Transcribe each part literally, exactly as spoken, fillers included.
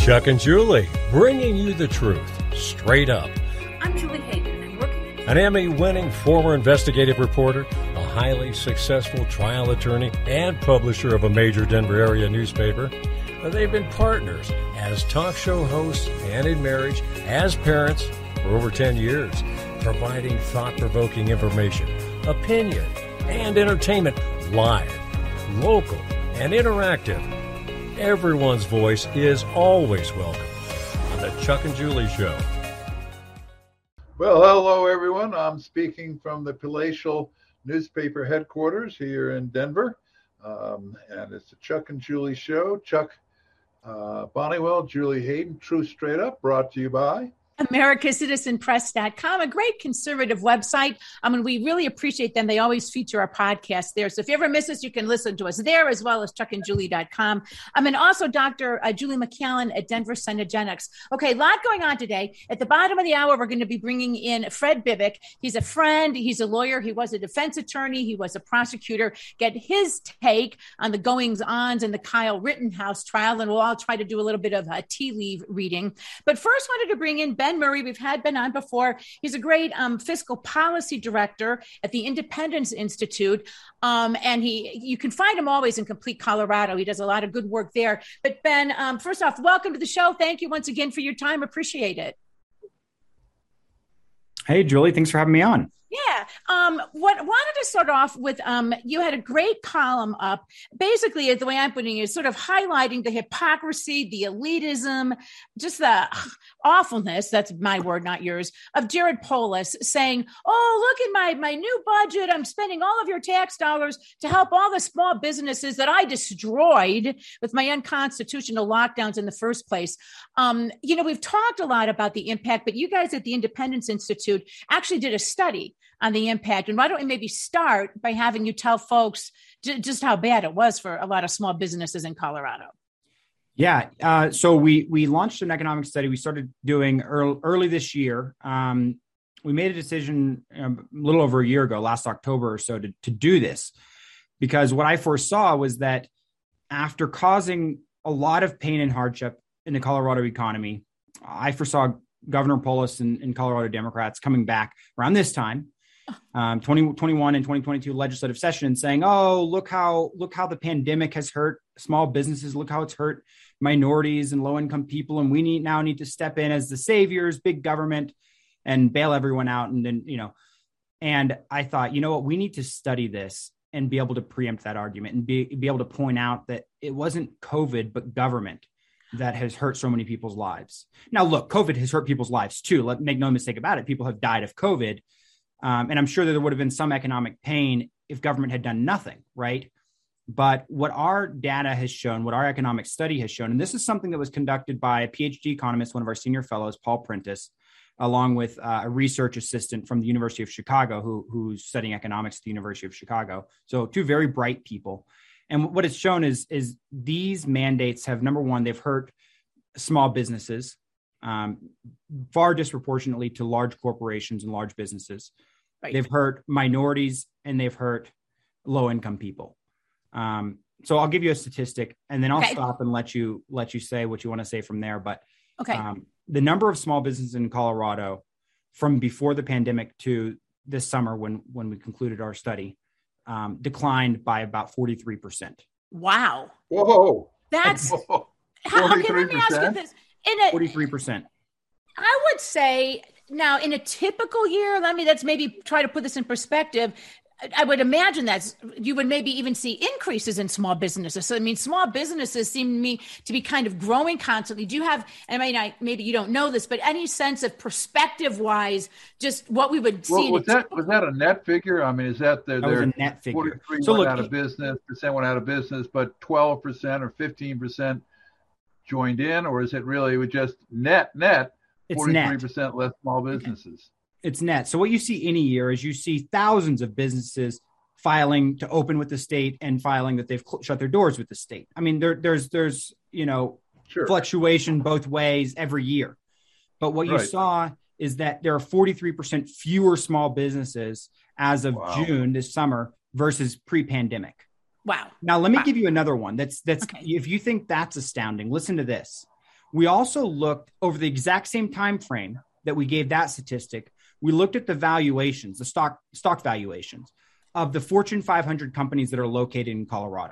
Chuck and Julie, bringing you the truth, straight up. I'm Julie Hayden, and working An Emmy-winning former investigative reporter, a highly successful trial attorney, and publisher of a major Denver area newspaper. They've been partners as talk show hosts and in marriage, as parents for over ten years, providing thought-provoking information, opinion, and entertainment live, local, and interactive. Everyone's voice is always welcome on the Chuck and Julie Show. Well, hello, everyone. I'm speaking from the Palatial Newspaper headquarters here in Denver. Um, and it's the Chuck and Julie Show. Chuck uh, Bonniwell, Julie Hayden, Truth Straight Up, brought to you by America Citizen Press dot com, a great conservative website. I mean, we really appreciate them. They always feature our podcast there. So if you ever miss us, you can listen to us there as well as chuck and julie dot com. I mean, also Doctor Uh, Julie McCallan at Denver Cenegenics. Okay, a lot going on today. At the bottom of the hour, we're going to be bringing in Fred Bibick. He's a friend. He's a lawyer. He was a defense attorney. He was a prosecutor. Get his take on the goings-ons in the Kyle Rittenhouse trial, and we'll all try to do a little bit of a tea leaf reading. But first, wanted to bring in Ben Ben Murray. We've had Ben on before. He's a great um, fiscal policy director at the Independence Institute. Um, and he, you can find him always in Complete Colorado. He does a lot of good work there. But Ben, um, first off, welcome to the show. Thank you once again for your time. Appreciate it. Hey, Julie, thanks for having me on. Yeah. Um, what wanted to start off with, um, you had a great column up. Basically, the way I'm putting it is sort of highlighting the hypocrisy, the elitism, just the awfulness, that's my word, not yours, of Jared Polis saying, oh, look at my, my new budget. I'm spending all of your tax dollars to help all the small businesses that I destroyed with my unconstitutional lockdowns in the first place. Um, you know, we've talked a lot about the impact, but you guys at the Independence Institute actually did a study on the impact. And why don't we maybe start by having you tell folks j- just how bad it was for a lot of small businesses in Colorado? Yeah. Uh, so we we launched an economic study we started doing early, early this year. Um, we made a decision um, a little over a year ago, last October or so, to, to do this, because what I foresaw was that after causing a lot of pain and hardship in the Colorado economy, I foresaw Governor Polis and, and Colorado Democrats coming back around this time, um, twenty twenty-one and twenty twenty-two legislative session, and saying, "Oh, look how look how the pandemic has hurt small businesses. Look how it's hurt minorities and low income people, and we need now need to step in as the saviors, big government, and bail everyone out." And then you know, and I thought, you know what, we need to study this and be able to preempt that argument and be be able to point out that it wasn't COVID but government that has hurt so many people's lives. Now, look, COVID has hurt people's lives too. Let make no mistake about it. People have died of COVID. Um, and I'm sure that there would have been some economic pain if government had done nothing, right? But what our data has shown, what our economic study has shown, and this is something that was conducted by a PhD economist, one of our senior fellows, Paul Prentice, along with uh, a research assistant from the University of Chicago, who, who's studying economics at the University of Chicago. So two very bright people. And what it's shown is, is these mandates have, number one, they've hurt small businesses um, far disproportionately to large corporations and large businesses. Right. They've hurt minorities and they've hurt low-income people. Um, so I'll give you a statistic, and then I'll okay. stop and let you let you say what you want to say from there. But okay. um, the number of small businesses in Colorado from before the pandemic to this summer, when when we concluded our study, Um, declined by about forty-three percent. Wow. Whoa. That's, Whoa. how, okay, let me ask you this. In a, forty-three percent. I would say, now in a typical year, let me, let's maybe try to put this in perspective. I would imagine that you would maybe even see increases in small businesses. So, I mean, small businesses seem to me to be kind of growing constantly. Do you have, I mean, I, maybe you don't know this, but any sense of perspective wise, just what we would well, see? Was that, was that a net figure? I mean, is that the, that was a net figure? forty-three so went look, out of business, percent went out of business, but twelve percent or fifteen percent joined in, or is it really with just net, net, forty-three percent less small businesses? Okay. It's net. So what you see any year is you see thousands of businesses filing to open with the state and filing that they've cl- shut their doors with the state. I mean, there, there's, there's, you know, sure. fluctuation both ways every year. But what you right. saw is that there are forty-three percent fewer small businesses as of wow. June this summer versus pre-pandemic. Wow. Now, let me wow. give you another one. That's, that's, okay. if you think that's astounding, listen to this. We also looked over the exact same time frame that we gave that statistic. We looked at the valuations, the stock stock valuations of the Fortune five hundred companies that are located in Colorado.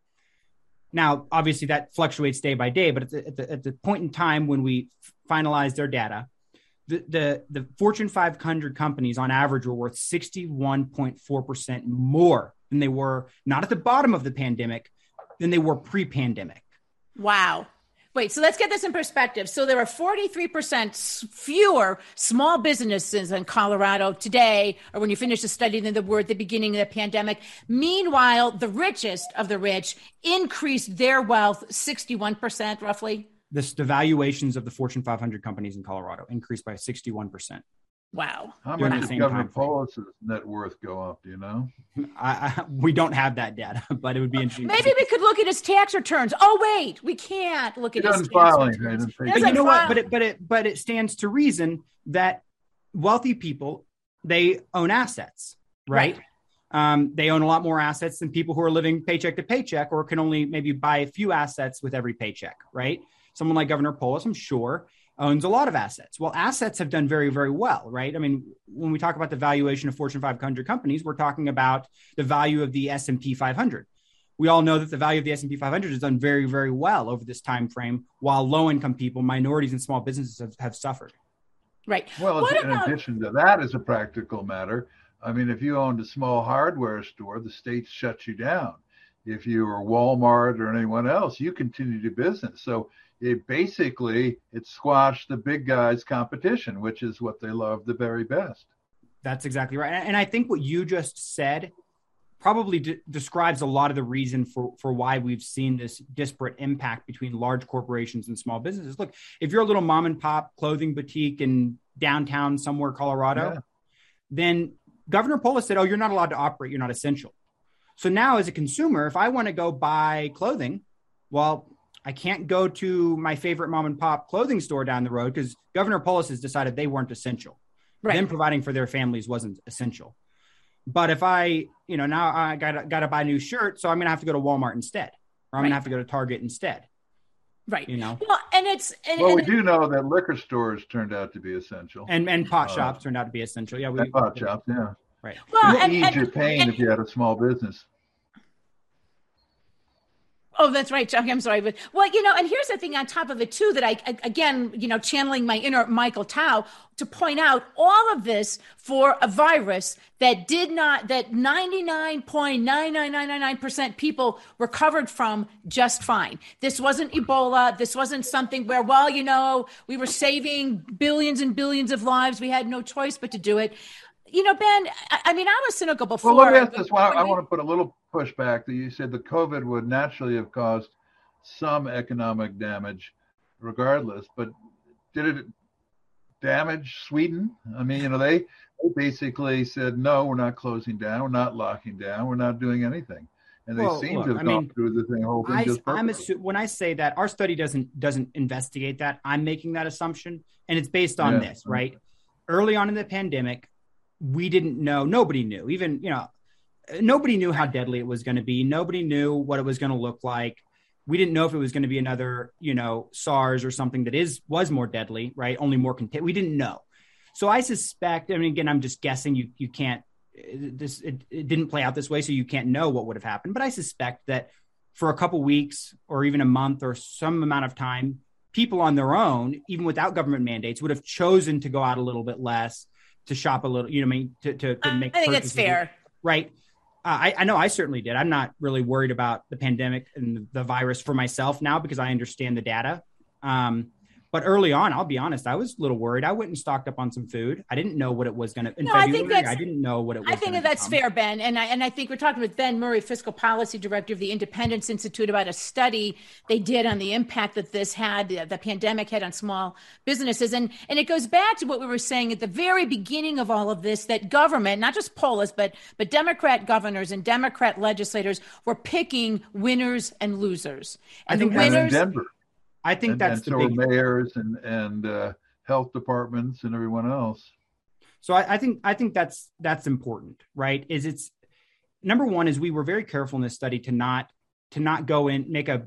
Now, obviously, that fluctuates day by day, but at the, at the, at the point in time when we finalized their data, the, the, the Fortune five hundred companies on average were worth sixty-one point four percent more than they were, not at the bottom of the pandemic, than they were pre-pandemic. Wow. Wait, so let's get this in perspective. So there are forty-three percent fewer small businesses in Colorado today, or when you finish the study, than there were at the beginning of the pandemic. Meanwhile, the richest of the rich increased their wealth sixty-one percent roughly. This, the valuations of the Fortune five hundred companies in Colorado increased by sixty-one percent. Wow. How much does Governor Polis's net worth go up, do you know? I, I, we don't have that data, but it would be interesting. Maybe we could look at his tax returns. Oh, wait, we can't look at he his tax file returns. But you know what? But it, but it, but it stands to reason that wealthy people, they own assets, right? right. Um, they own a lot more assets than people who are living paycheck to paycheck or can only maybe buy a few assets with every paycheck, right? Someone like Governor Polis, I'm sure, owns a lot of assets. Well, assets have done very, very well, right? I mean, when we talk about the valuation of Fortune five hundred companies, we're talking about the value of the S and P five hundred. We all know that the value of the S and P five hundred has done very, very well over this time frame, while low-income people, minorities, and small businesses have, have suffered. Right. Well, what in about- addition to that, as a practical matter, I mean, if you owned a small hardware store, the state shuts you down. If you were Walmart or anyone else, you continue to do business. So it basically, it squashed the big guys' competition, which is what they love the very best. That's exactly right. And I think what you just said probably de- describes a lot of the reason for, for why we've seen this disparate impact between large corporations and small businesses. Look, if you're a little mom and pop clothing boutique in downtown somewhere, Colorado, yeah. then Governor Polis said, oh, you're not allowed to operate. You're not essential. So now as a consumer, if I want to go buy clothing, well, I can't go to my favorite mom and pop clothing store down the road because Governor Polis has decided they weren't essential. Right. Them providing for their families wasn't essential. But if I, you know, now I got got to buy a new shirt, so I'm going to have to go to Walmart instead, or I'm right. going to have to go to Target instead. Right. You know. Well, and it's and, well, and, we do know that liquor stores turned out to be essential, and and pot uh, shops turned out to be essential. Yeah, we and pot shops. Yeah. Right. Well, you and, ease and, your pain and, if you had a small business. Oh, that's right, Chuck. I'm sorry. But well, you know, and here's the thing on top of it, too, that I, again, you know, channeling my inner Michael Tao to point out all of this for a virus that did not, that ninety-nine point nine nine nine nine nine percent people recovered from just fine. This wasn't Ebola. This wasn't something where, well, you know, we were saving billions and billions of lives. We had no choice but to do it. You know, Ben, I, I mean, I was cynical before. Well, let me ask this one. I want to put a little pushback that you said the COVID would naturally have caused some economic damage regardless, but did it damage Sweden? I mean, you know, they, they basically said, no, we're not closing down. We're not locking down. We're not doing anything. And they well, seem look, to have I gone mean, through the thing, whole thing I, just I'm perfectly. assu- when I say that, our study doesn't doesn't investigate that. I'm making that assumption, and it's based on Yeah. this, right? Early on in the pandemic, we didn't know, nobody knew, even, you know, nobody knew how deadly it was going to be. Nobody knew what it was going to look like. We didn't know if it was going to be another, you know, SARS or something that is was more deadly, right? Only more contagious. We didn't know. So I suspect, I mean, again, I'm just guessing. You you can't, this it, it didn't play out this way, so you can't know what would have happened. But I suspect that for a couple weeks or even a month or some amount of time, people on their own, even without government mandates, would have chosen to go out a little bit less, to shop a little, you know, I mean, to to, to make. I think that's fair, right? Uh, I, I know I certainly did. I'm not really worried about the pandemic and the virus for myself now because I understand the data. Um, but early on, I'll be honest, I was a little worried. I went and stocked up on some food. I didn't know what it was going to. In no, I February, think that's, I didn't know what it was. I think that's become. fair, Ben. And I and I think we're talking with Ben Murray, Fiscal Policy Director of the Independence Institute, about a study they did on the impact that this had, the, the pandemic had on small businesses. And and it goes back to what we were saying at the very beginning of all of this, that government, not just Polis, but but Democrat governors and Democrat legislators were picking winners and losers. And I think the winners. in Denver. I think and, that's and the so big are mayors and and uh, health departments and everyone else. So I, I think I think that's that's important, right? Is it's number one is we were very careful in this study to not to not go in make a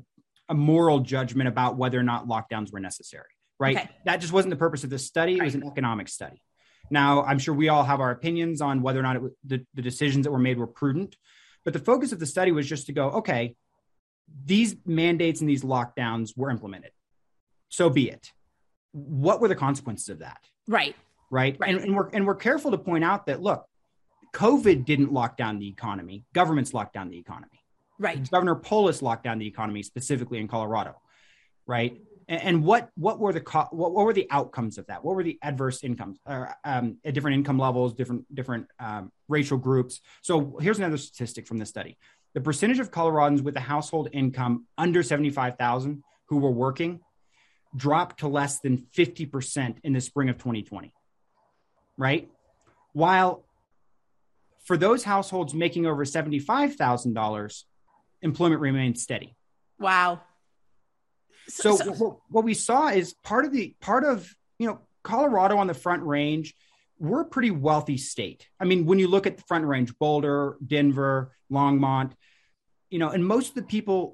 a moral judgment about whether or not lockdowns were necessary, right? Okay. That just wasn't the purpose of this study. It right. was an economic study. Now, I'm sure we all have our opinions on whether or not it was, the, the decisions that were made were prudent, but the focus of the study was just to go, okay, these mandates and these lockdowns were implemented. So be it. What were the consequences of that? Right. Right. right. And, and we're and we're careful to point out that, look, COVID didn't lock down the economy. Governments locked down the economy. Right. Governor Polis locked down the economy, specifically in Colorado. Right. And, and what what were the co- what, what were the outcomes of that? What were the adverse incomes or um, at different income levels, different different um, racial groups? So here's another statistic from this study. The percentage of Coloradans with a household income under seventy-five thousand who were working dropped to less than fifty percent in the spring of twenty twenty. Right? While for those households making over seventy-five thousand dollars, employment remained steady. Wow. So, so what, what we saw is part of the part of, you know, Colorado on the Front Range, we're a pretty wealthy state. I mean, when you look at the Front Range, Boulder, Denver, Longmont, you know, and most of the people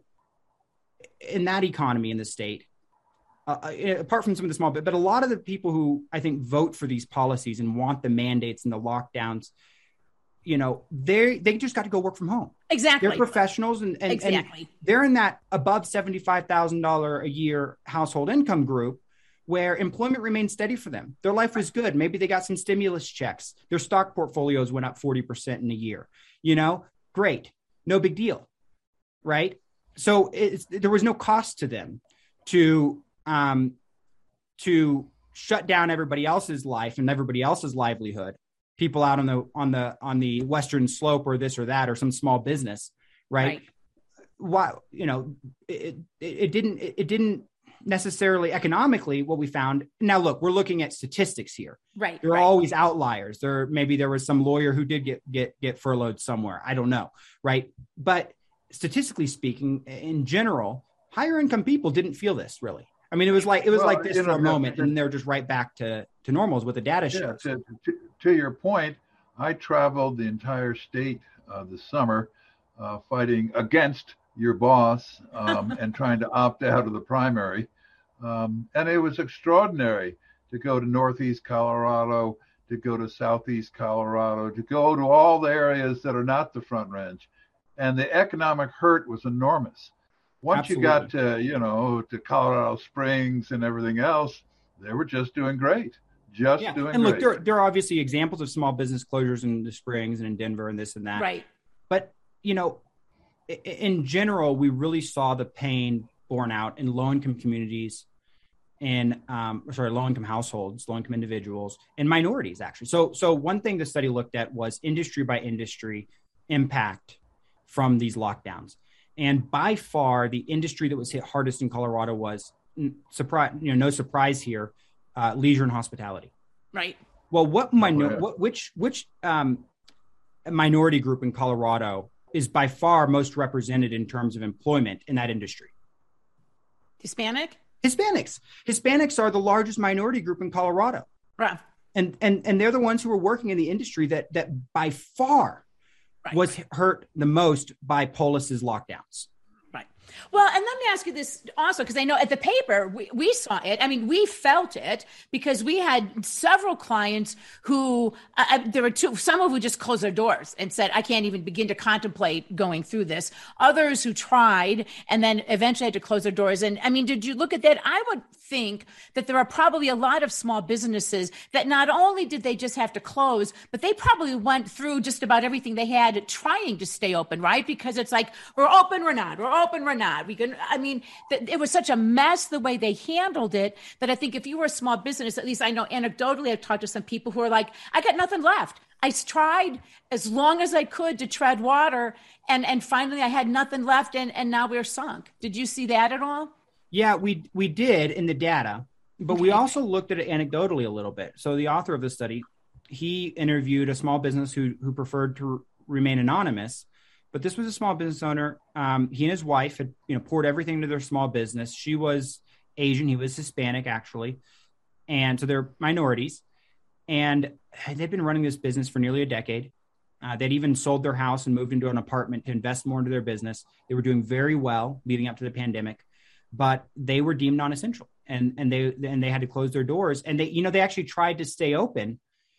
in that economy in the state, Uh, apart from some of the small bit, but a lot of the people who I think vote for these policies and want the mandates and the lockdowns, you know, they they just got to go work from home. Exactly. They're professionals and, and, exactly. and they're in that above seventy-five thousand dollars a year household income group where employment remained steady for them. Their life was good. Maybe they got some stimulus checks. Their stock portfolios went up forty percent in a year. You know, great. No big deal. Right. So it's, there was no cost to them to Um, to shut down everybody else's life and everybody else's livelihood, people out on the on the on the western slope or this or that or some small business, right? right. Why, you know, it, it, it didn't it didn't necessarily economically what we found. Now, look, we're looking at statistics here. Right. There are right. always outliers. There maybe there was some lawyer who did get get get furloughed somewhere. I don't know, right? But statistically speaking, in general, higher income people didn't feel this really. I mean, it was like it was well, like this for know, a moment, and they're just right back to, to normal is what the data shows. Yeah, to, to your point, I traveled the entire state uh, this summer uh, fighting against your boss um, and trying to opt out of the primary. Um, and it was extraordinary to go to Northeast Colorado, to go to Southeast Colorado, to go to all the areas that are not the Front Range. And the economic hurt was enormous. Once Absolutely. You got to, you know, to Colorado Springs and everything else, they were just doing great, just yeah. doing and great. And look, there, there are obviously examples of small business closures in the Springs and in Denver and this and that. Right. But, you know, in general, we really saw the pain borne out in low-income communities and, um, sorry, low-income households, low-income individuals, and minorities, actually. So, so one thing the study looked at was industry by industry impact from these lockdowns. And by far, the industry that was hit hardest in Colorado was, surprise, you know, no surprise here, uh, leisure and hospitality. Right. Well, what minor, what, which which um, minority group in Colorado is by far most represented in terms of employment in that industry? Hispanic. Hispanics. Hispanics are the largest minority group in Colorado. Right. And and and they're the ones who are working in the industry that that by far. Right. Was hurt the most by Polis's lockdowns. Right. Well, and let me ask you this also, because I know at the paper, we, we saw it. I mean, we felt it because we had several clients who, uh, there were two, some of who just closed their doors and said, I can't even begin to contemplate going through this. Others who tried and then eventually had to close their doors. And I mean, did you look at that? I would think that there are probably a lot of small businesses that not only did they just have to close, but they probably went through just about everything they had trying to stay open, right? Because it's like, we're open, we're not, we're open, we're not. We can, I mean, th- it was such a mess the way they handled it that I think if you were a small business, at least I know anecdotally, I've talked to some people who are like, I got nothing left. I tried as long as I could to tread water. And, and finally I had nothing left. And, and now we're sunk. Did you see that at all? Yeah, we we did in the data, but okay. we also looked at it anecdotally a little bit. So the author of the study, he interviewed a small business who who preferred to remain anonymous, but this was a small business owner. Um, he and his wife had you know poured everything into their small business. She was Asian, he was Hispanic actually, and so they're minorities. And they'd been running this business for nearly a decade. Uh, they'd even sold their house and moved into an apartment to invest more into their business. They were doing very well leading up to the pandemic. but they were deemed non-essential, and and they and they had to close their doors. And they, you know, they actually tried to stay open,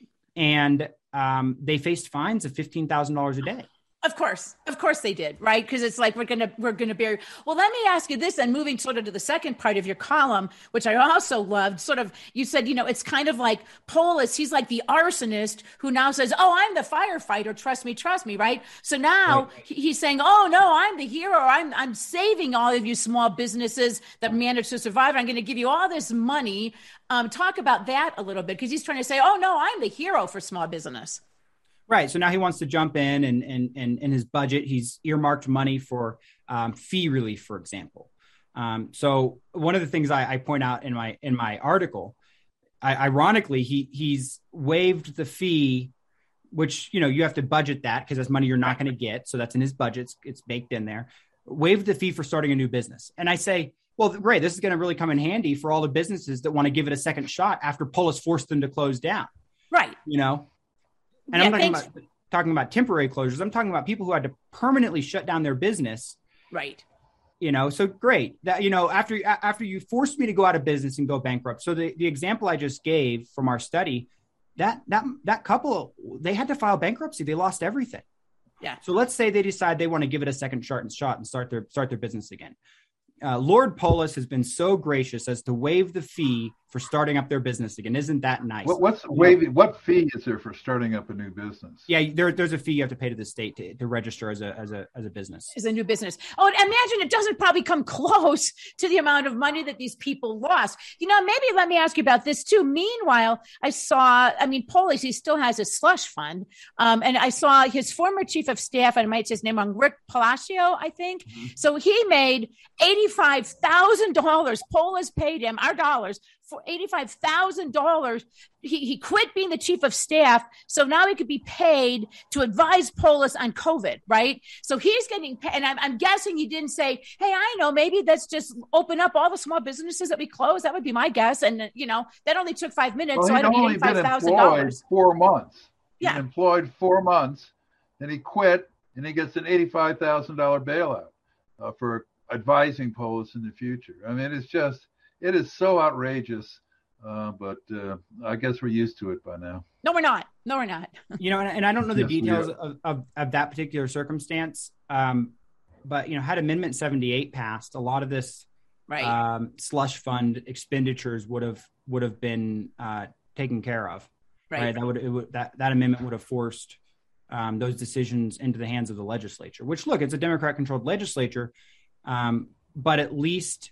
and um, they faced fines of fifteen thousand dollars a day. Of course, of course they did, right? Because it's like we're gonna we're gonna bury. Well, let me ask you this, and moving sort of to the second part of your column, which I also loved. Sort of, you said, you know, it's kind of like Polis. He's like the arsonist who now says, "Oh, I'm the firefighter. Trust me, trust me." Right? So now right. he's saying, "Oh no, I'm the hero. I'm I'm saving all of you small businesses that manage to survive. I'm going to give you all this money." Um, talk about that a little bit, because he's trying to say, "Oh no, I'm the hero for small business." Right. So now he wants to jump in, and and and in his budget, he's earmarked money for um, fee relief, for example. Um, so one of the things I, I point out in my in my article, I, ironically, he he's waived the fee, which, you know, you have to budget that because that's money you're not going to get. So that's in his budget. It's, it's baked in there. Waived the fee for starting a new business. And I say, well, great. This is going to really come in handy for all the businesses that want to give it a second shot after Polis forced them to close down. Right. You know. And yeah, I'm talking about, talking about temporary closures. I'm talking about people who had to permanently shut down their business. Right. You know, so great that, you know, after, after you forced me to go out of business and go bankrupt. So the, the example I just gave from our study, that, that, that couple, they had to file bankruptcy. They lost everything. Yeah. So let's say they decide they want to give it a second shot and shot and start their, start their business again. Uh, Lord Polis has been so gracious as to waive the fee for starting up their business again. Isn't that nice? What, what's waiving? What fee is there for starting up a new business? Yeah, there, there's a fee you have to pay to the state to, to register as a as a as a business. As a new business. Oh, and imagine it doesn't probably come close to the amount of money that these people lost. You know, maybe let me ask you about this too. Meanwhile, I saw, I mean, Polis, he still has a slush fund, um, and I saw his former chief of staff, I might say his name wrong, Rick Palacio, I think. Mm-hmm. So he made eighty-five thousand dollars. Polis paid him our dollars for eighty-five thousand dollars. He, he quit being the chief of staff. So now he could be paid to advise Polis on COVID, right? So he's getting paid. And I'm, I'm guessing he didn't say, hey, I know, maybe let's just open up all the small businesses that we closed. That would be my guess. And, you know, that only took five minutes. Well, so I don't need eighty-five thousand dollars. Four months. Yeah. He's employed four months and he quit and he gets an eighty-five thousand dollars bailout uh, for advising Polis in the future. I mean, it's just, it is so outrageous, uh, but uh, I guess we're used to it by now. No, we're not. No, we're not. You know, and, and I don't know the Yes, details of, of, of that particular circumstance, um, but, you know, had Amendment seventy-eight passed, a lot of this right. um, slush fund expenditures would have would have been uh, taken care of. Right. right? That would, it would that that amendment would have forced um, those decisions into the hands of the legislature. Which, look, it's a Democrat-controlled legislature. Um, but at least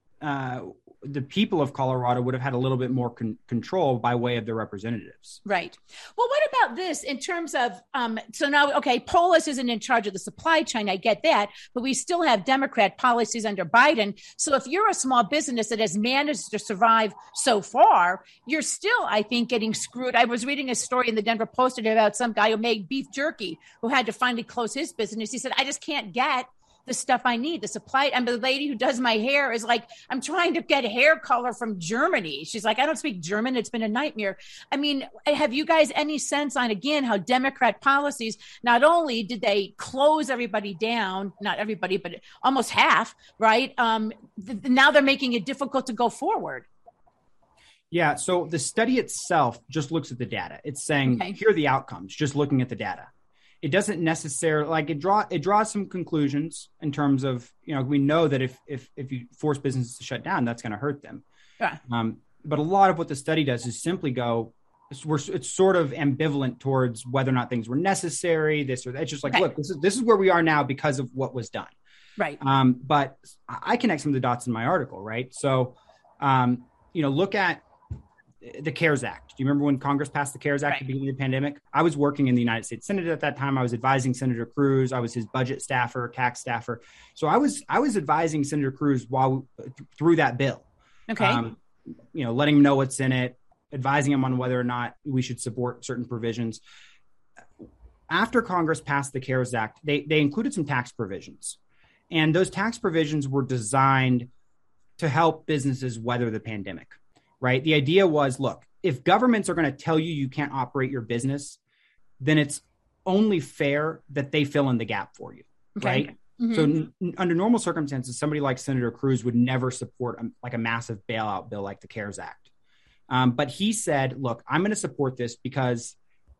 uh, the people of Colorado would have had a little bit more con- control by way of their representatives. Right. Well, what about this in terms of, um, so now, okay, Polis isn't in charge of the supply chain. I get that, but we still have Democrat policies under Biden. So if you're a small business that has managed to survive so far, you're still, I think, getting screwed. I was reading a story in the Denver Post today about some guy who made beef jerky who had to finally close his business. He said, I just can't get the stuff I need, the supply. And the lady who does my hair is like, I'm trying to get hair color from Germany. She's like, I don't speak German. It's been a nightmare. I mean, have you guys any sense on, again, how Democrat policies, not only did they close everybody down, not everybody, but almost half, right? Um, th- now they're making it difficult to go forward. Yeah. So the study itself just looks at the data. It's saying, okay. Here are the outcomes, just looking at the data. It doesn't necessarily like it draw it draws some conclusions in terms of, you know, we know that if if if you force businesses to shut down, that's going to hurt them. Yeah. Um, but a lot of what the study does is simply go, it's, we're, it's sort of ambivalent towards whether or not things were necessary, this or that. It's just like, okay. look, this is this is where we are now because of what was done. Right. Um, but I connect some of the dots in my article, right? So, um, you know, look at the CARES Act. Do you remember when Congress passed the CARES Act right. at the beginning of the pandemic? I was working in the United States Senate at that time. I was advising Senator Cruz. I was his budget staffer, tax staffer. So I was I was advising Senator Cruz while through that bill. Okay. Um, you know, letting him know what's in it, advising him on whether or not we should support certain provisions. After Congress passed the CARES Act, they they included some tax provisions, and those tax provisions were designed to help businesses weather the pandemic. Right. The idea was, look, if governments are going to tell you you can't operate your business, then it's only fair that they fill in the gap for you. Okay. Right. Mm-hmm. So n- under normal circumstances, somebody like Senator Cruz would never support a, like a massive bailout bill like the CARES Act. Um, but he said, look, I'm going to support this because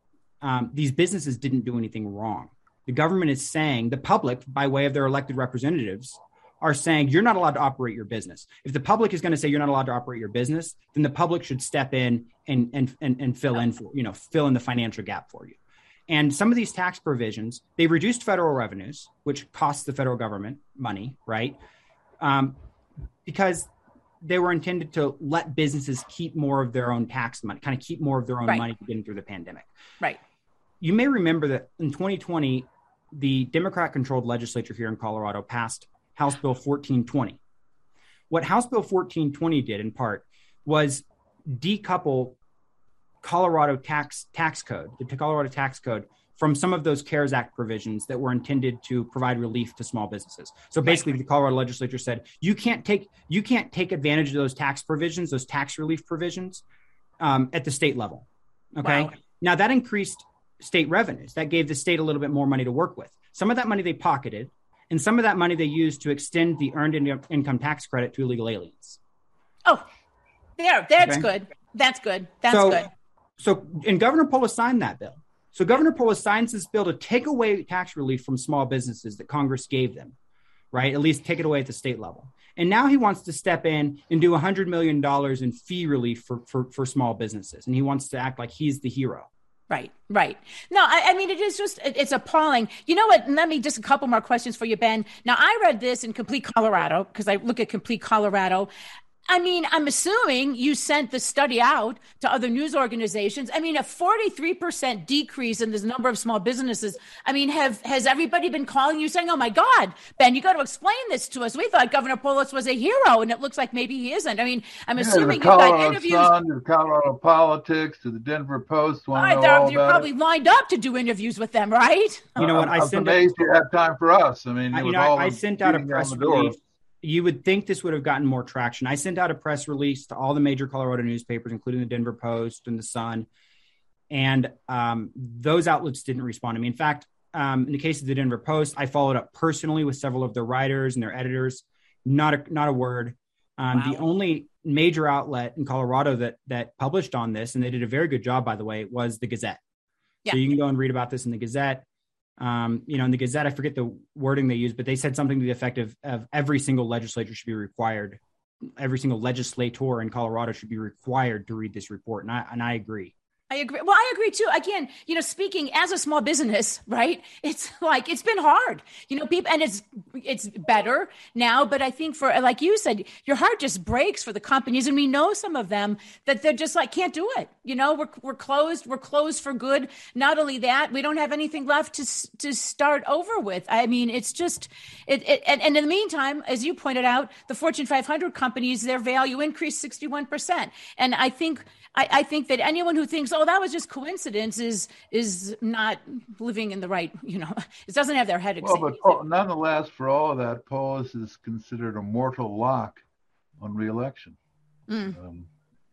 um, these businesses didn't do anything wrong. The government is saying, the public, by way of their elected representatives, are saying you're not allowed to operate your business. If the public is going to say you're not allowed to operate your business, then the public should step in and and and, and fill in for, you know, fill in the financial gap for you. And some of these tax provisions, they reduced federal revenues, which costs the federal government money, right? Um, because they were intended to let businesses keep more of their own tax money, kind of keep more of their own right. money getting through the pandemic. Right. You may remember that in twenty twenty, the Democrat-controlled legislature here in Colorado passed House Bill fourteen twenty. What House Bill fourteen twenty did, in part, was decouple Colorado tax tax code, the Colorado tax code, from some of those CARES Act provisions that were intended to provide relief to small businesses. So basically, the Colorado legislature said you can't take you can't take advantage of those tax provisions, those tax relief provisions, um, at the state level. Okay, wow. Now that increased state revenues. That gave the state a little bit more money to work with. Some of that money they pocketed, and some of that money they used to extend the earned in- income tax credit to illegal aliens. Oh, there, that's okay. good. That's good. That's so, good. So, and Governor Polis signed that bill. So Governor Polis signs this bill to take away tax relief from small businesses that Congress gave them, right? At least take it away at the state level. And now he wants to step in and do one hundred million dollars in fee relief for, for, for small businesses. And he wants to act like he's the hero. Right, right. No, I, I mean, it is just, it, it's appalling. You know what? Let me just a couple more questions for you, Ben. Now, I read this in Complete Colorado because I look at Complete Colorado. I mean, I'm assuming you sent the study out to other news organizations. I mean, a forty-three percent decrease in the number of small businesses. I mean, have has everybody been calling you saying, oh, my God, Ben, you got to explain this to us. We thought Governor Polis was a hero, and it looks like maybe he isn't. I mean, I'm yeah, assuming you've got interviews. Sun, to Colorado Politics, to the Denver Post. All right, they're, you're probably it. lined up to do interviews with them, right? You know what? I, I I'm sent amazed a, you had time for us. I mean, it you was know, all I, I sent out a press release. You would think this would have gotten more traction. I sent out a press release to all the major Colorado newspapers, including the Denver Post and the Sun. And um, those outlets didn't respond to me. In fact, um, in the case of the Denver Post, I followed up personally with several of their writers and their editors. Not a, not a word. Um, wow. The only major outlet in Colorado that that published on this, and they did a very good job, by the way, was the Gazette. Yeah. So you can go and read about this in the Gazette. Um, you know, in the Gazette, I forget the wording they used, but they said something to the effect of, of every single legislature should be required. Every single legislator in Colorado should be required to read this report. And I, and I agree. I agree. Well, I agree too. Again, you know, speaking as a small business, right? It's like, it's been hard, you know, people, and it's, it's better now, but I think for, like you said, your heart just breaks for the companies. And we know some of them that they're just like, can't do it. You know, we're, we're closed, we're closed for good. Not only that, we don't have anything left to, to start over with. I mean, it's just, it, it and, and in the meantime, as you pointed out, the Fortune five hundred companies, their value increased sixty-one percent. And I think, I, I think that anyone who thinks, oh, that was just coincidence is is not living in the right, you know, it doesn't have their head examined. Well, but Paul, nonetheless, for all of that, Polis is considered a mortal lock on re-election. Mm. Um,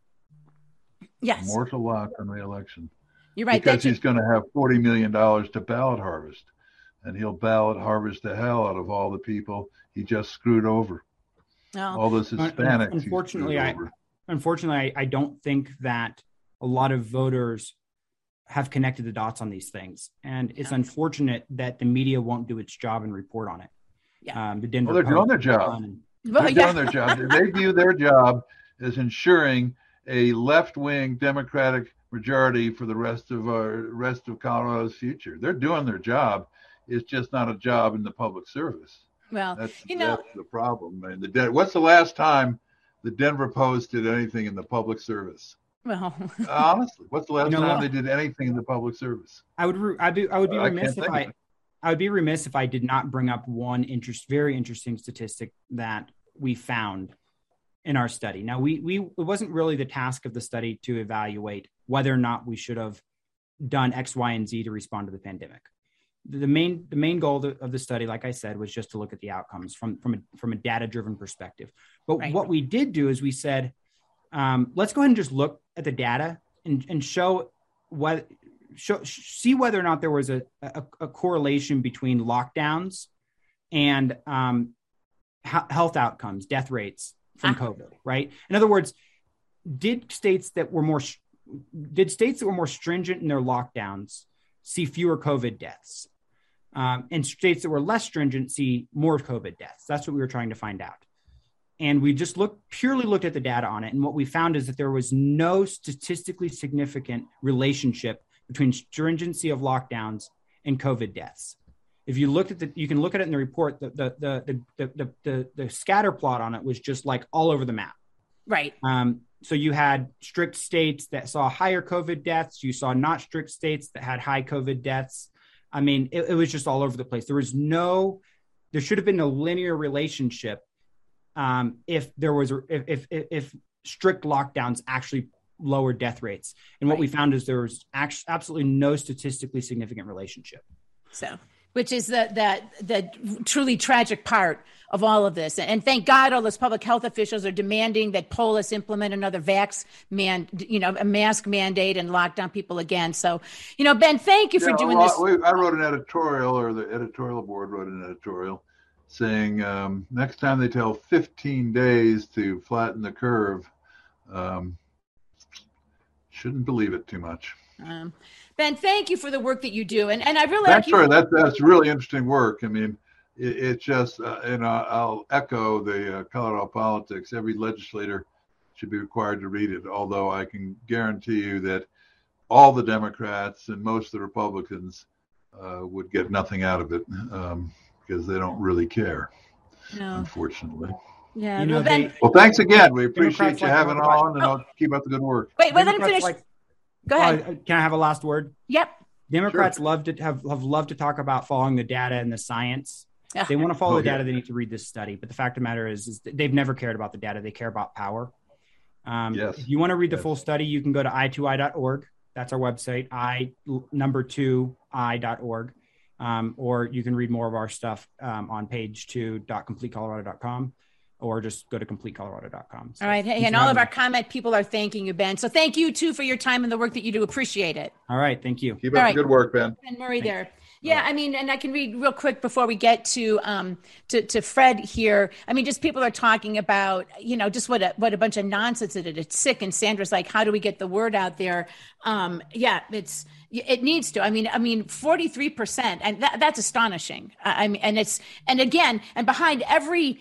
yes. Mortal lock on re-election. You're right. Because he's going to have forty million dollars to ballot harvest, and he'll ballot harvest the hell out of all the people he just screwed over. Oh. All those Hispanics. Unfortunately, I. Unfortunately, I, I don't think that a lot of voters have connected the dots on these things. And it's yeah. unfortunate that the media won't do its job and report on it. Yeah. Um, the Denver well, they're doing their job. And, well, they're yeah. doing their job. They view their job as ensuring a left-wing Democratic majority for the rest of our rest of Colorado's future. They're doing their job. It's just not a job in the public service. Well, that's, you know, that's the problem. I mean, the, what's the last time the Denver Post did anything in the public service? Well, honestly, what's the last you know, time they did anything in the public service? I would, re- I'd be, I would be uh, remiss I if I, I would be remiss if I did not bring up one interest, very interesting statistic that we found in our study. Now, we, we, it wasn't really the task of the study to evaluate whether or not we should have done X, Y, and Z to respond to the pandemic. The main the main goal of the study, like I said, was just to look at the outcomes from from a, from a data-driven perspective. But right. what we did do is we said, um, let's go ahead and just look at the data and, and show what show see whether or not there was a, a, a correlation between lockdowns and um, h- health outcomes, death rates from ah. COVID, right? In other words, did states that were more did states that were more stringent in their lockdowns see fewer COVID deaths, um, and states that were less stringent see more COVID deaths? That's what we were trying to find out. And we just looked purely looked at the data on it. And what we found is that there was no statistically significant relationship between stringency of lockdowns and COVID deaths. If you looked at the, you can look at it in the report, the, the, the, the, the, the, the scatter plot on it was just like all over the map. Right. Um, so you had strict states that saw higher COVID deaths. You saw not strict states that had high COVID deaths. I mean, it, it was just all over the place. There was no, there should have been no linear relationship um, if there was, if, if, if strict lockdowns actually lowered death rates. And what right. we found is there was actually absolutely no statistically significant relationship. So, which is the, the, the truly tragic part of all of this. And thank God all those public health officials are demanding that Polis implement another vax man, you know, a mask mandate and lock down people again. So, you know, Ben, thank you for yeah, doing well, this. We, I wrote an editorial, or the editorial board wrote an editorial saying um, next time they tell fifteen days to flatten the curve, um, shouldn't believe it too much. Um, Ben, thank you for the work that you do. And and I really that's like you- right. That's, that's really interesting work. I mean, it, it just, uh, and uh, I'll echo the uh, Colorado politics. Every legislator should be required to read it, although I can guarantee you that all the Democrats and most of the Republicans uh, would get nothing out of it um, because they don't really care, no. unfortunately. Yeah. You know, well, Ben, well, thanks again. We appreciate Democrats you like having oh. on, and I'll keep up the good work. Wait, wait, let him finish. Like, Go ahead. Uh, can I have a last word? Yep. Democrats Sure. love to have, have loved to talk about following the data and the science. Yeah. They want to follow Oh, the data. yeah. They need to read this study. But the fact of the matter is, is they've never cared about the data. They care about power. Um, yes. If you want to read the yes. full study, you can go to i two i dot org. That's our website, i number two i dot org. Um, or you can read more of our stuff um, on page two dot complete colorado dot com. Or just go to complete colorado dot com. So all right. Hey, and all of our comment people are thanking you, Ben. So thank you, too, for your time and the work that you do. Appreciate it. All right. Thank you. Keep all up right. the good work, Ben. Ben Murray there. Yeah, I mean, and I can read real quick before we get to um to, to Fred here. I mean, just people are talking about, you know, just what a what a bunch of nonsense it is. It's sick. And Sandra's like, how do we get the word out there? Um, yeah, it's it needs to. I mean, I mean, forty-three percent, and that, that's astonishing. I mean, and it's and again, and behind every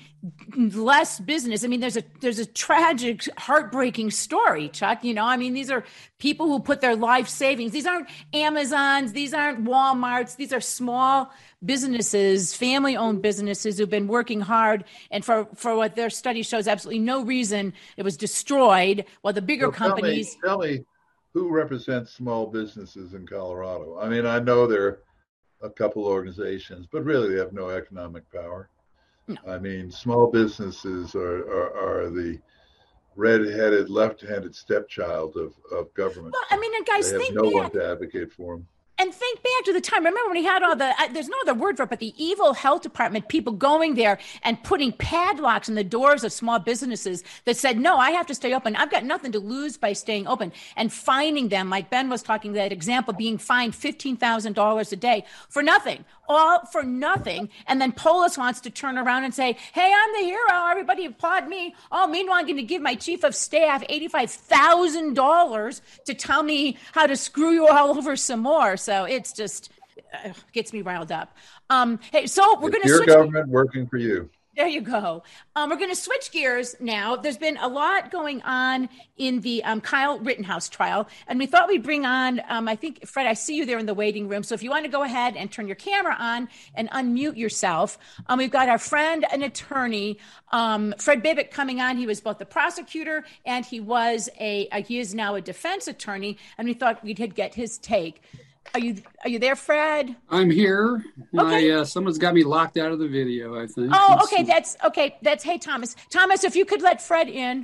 less business, I mean, there's a there's a tragic, heartbreaking story, Chuck. You know, I mean, these are people who put their life savings. These aren't Amazons. These aren't Walmarts. These are small businesses, family-owned businesses who've been working hard, and for, for what their study shows, absolutely no reason it was destroyed. While the bigger well, tell companies, me, tell me who represents small businesses in Colorado. I mean, I know there are a couple organizations, but really they have no economic power. No. I mean, small businesses are, are, are the red-headed, left-handed stepchild of, of government. Well, I mean, and guys, they have think no back. one to advocate for them. And think back to the time. Remember when he had all the, uh, there's no other word for it, but the evil health department, people going there and putting padlocks in the doors of small businesses that said, no, I have to stay open. I've got nothing to lose by staying open, and fining them. Like Ben was talking, that example, being fined fifteen thousand dollars a day for nothing, all for nothing. And then Polis wants to turn around and say, hey, I'm the hero. Everybody applaud me. Oh, meanwhile, I'm going to give my chief of staff eighty-five thousand dollars to tell me how to screw you all over some more. So it's just uh, gets me riled up. Um, hey, so we're going to your switch. government working for you. There you go. Um, we're going to switch gears now. There's been a lot going on in the um, Kyle Rittenhouse trial, and we thought we'd bring on, um, I think, Fred, I see you there in the waiting room. So if you want to go ahead and turn your camera on and unmute yourself. Um, we've got our friend, an attorney, um, Fred Bibick, coming on. He was both the prosecutor and he was a, a he is now a defense attorney, and we thought we'd get his take. Are you are you there, Fred? I'm here. Okay. My, uh, someone's got me locked out of the video, I think. Oh, Let's okay. see. That's okay. That's hey, Thomas. Thomas, if you could let Fred in,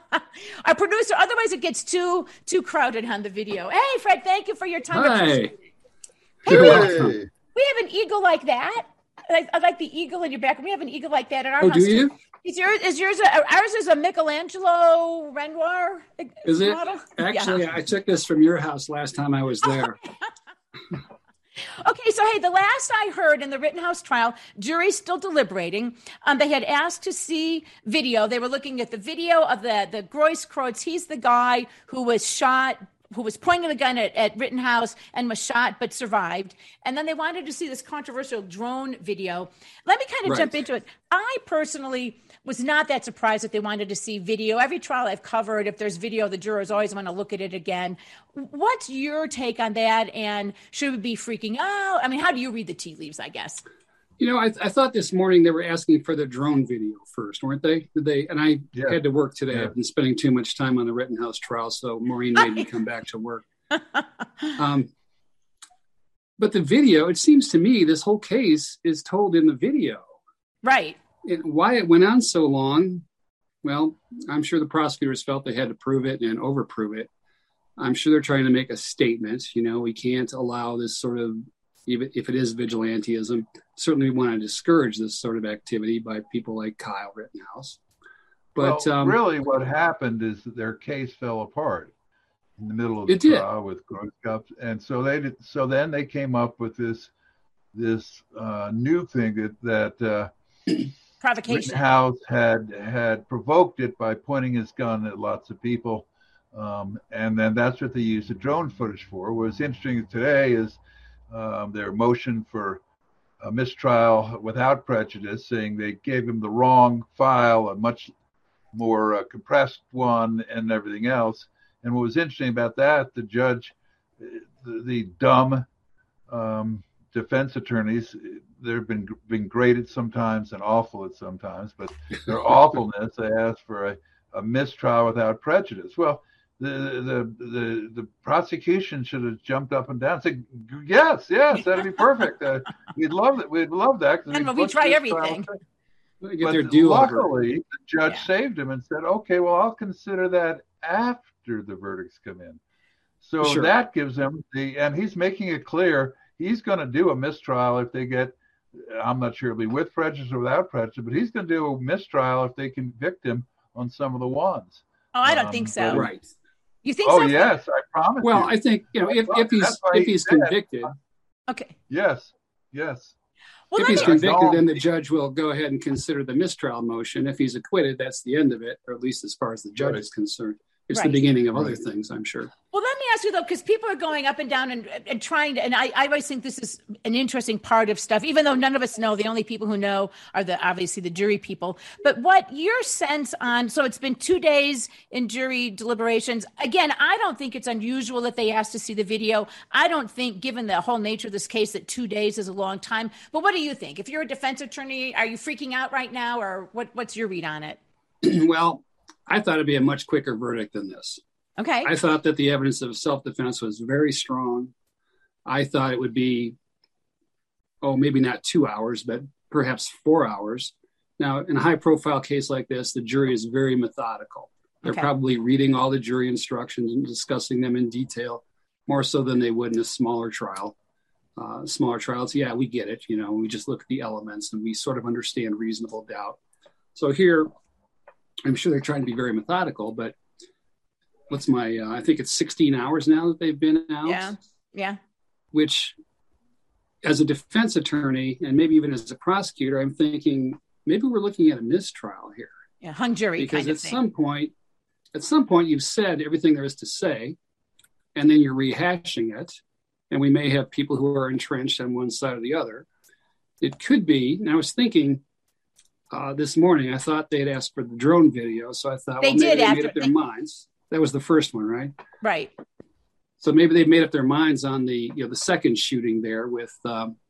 our producer. Otherwise, it gets too too crowded on the video. Hey, Fred, thank you for your time. Hi. Hey, Hey. we have, we have an eagle like that. I, I like the eagle in your back. We have an eagle like that at our Oh, house. do you? Is yours? Is yours? A, ours is a Michelangelo Renoir. Is it? model? Actually, Yeah. I took this from your house last time I was there. Okay, so hey, the last I heard in the Rittenhouse trial, jury's still deliberating. Um, they had asked to see video. They were looking at the video of the the Grosskreutz. He's the guy who was shot, who was pointing the gun at, at Rittenhouse and was shot but survived. And then they wanted to see this controversial drone video. Let me kind of Right. jump into it. I personally was not that surprised that they wanted to see video. Every trial I've covered, if there's video, the jurors always want to look at it again. What's your take on that? And should we be freaking out? I mean, how do you read the tea leaves, I guess? You know, I, I thought this morning they were asking for the drone video first, weren't they? Did they? And I Yeah. had to work today. Yeah. I've been spending too much time on the Rittenhouse trial, so Maureen made me come back to work. Um, but the video, it seems to me, this whole case is told in the video. Right. It, why it went on so long, well, I'm sure the prosecutors felt they had to prove it and overprove it. I'm sure they're trying to make a statement. You know, we can't allow this sort of, even if it is vigilantism, certainly we want to discourage this sort of activity by people like Kyle Rittenhouse. But well, um, really what happened is that their case fell apart in the middle of the It did. trial with Grosskreutz. And so they did, so then they came up with this this uh, new thing that, that uh, Provocation. Rittenhouse had had provoked it by pointing his gun at lots of people. Um, and then that's what they used the drone footage for. What's interesting today is um, their motion for a mistrial without prejudice, saying they gave him the wrong file, a much more uh, compressed one and everything else. And what was interesting about that, the judge, the, the dumb um, defense attorneys, they've been been great at sometimes and awful at sometimes, but their awfulness, they asked for a, a mistrial without prejudice. Well, the, the the the prosecution should have jumped up and down and said, yes, yes, that'd be perfect. Uh, we'd love it. We'd love that. And we try everything. they get But their due over. luckily, the judge Yeah. saved him and said, okay, well, I'll consider that after the verdicts come in. So Sure. that gives him the, and he's making it clear he's going to do a mistrial if they get, I'm not sure it'll be with prejudice or without prejudice, but he's going to do a mistrial if they convict him on some of the ones. Oh, I don't Um, think so. Right. You think Oh, so? yes, I promise Well, you. I think, you know, if, if he's That's why if he he's said- convicted, Okay. Yes, yes. Well, if let he's me, convicted, No. then the judge will go ahead and consider the mistrial motion. If he's acquitted, that's the end of it, or at least as far as the judge Right. is concerned. It's Right. the beginning of other Right. things, I'm sure. well, let me ask you though, because people are going up and down and, and trying to, and I, I always think this is an interesting part of stuff, even though none of us know. The only people who know are the obviously the jury people. But what your sense on? So it's been two days in jury deliberations. Again, I don't think it's unusual that they asked to see the video. I don't think, given the whole nature of this case, that two days is a long time. But what do you think? If you're a defense attorney, are you freaking out right now, or what? What's your read on it? Well, I thought it'd be a much quicker verdict than this. Okay. I thought that the evidence of self-defense was very strong. I thought it would be, oh, maybe not two hours, but perhaps four hours. Now, in a high-profile case like this, the jury is very methodical. They're Okay. probably reading all the jury instructions and discussing them in detail, more so than they would in a smaller trial. Uh, smaller trials, yeah, we get it. You know, we just look at the elements and we sort of understand reasonable doubt. So here, I'm sure they're trying to be very methodical, but what's my, uh, I think it's sixteen hours now that they've been out, Yeah. Yeah. which as a defense attorney and maybe even as a prosecutor, I'm thinking maybe we're looking at a mistrial here. Yeah. Hung jury Because kind of at thing. some point, at some point you've said everything there is to say, and then you're rehashing it. And we may have people who are entrenched on one side or the other. It could be, and I was thinking uh, this morning, I thought they'd asked for the drone video. So I thought, They well, maybe did they after- made up their they- minds. That was the first one, right? Right. So maybe they've made up their minds on the, you know, the second shooting there with um,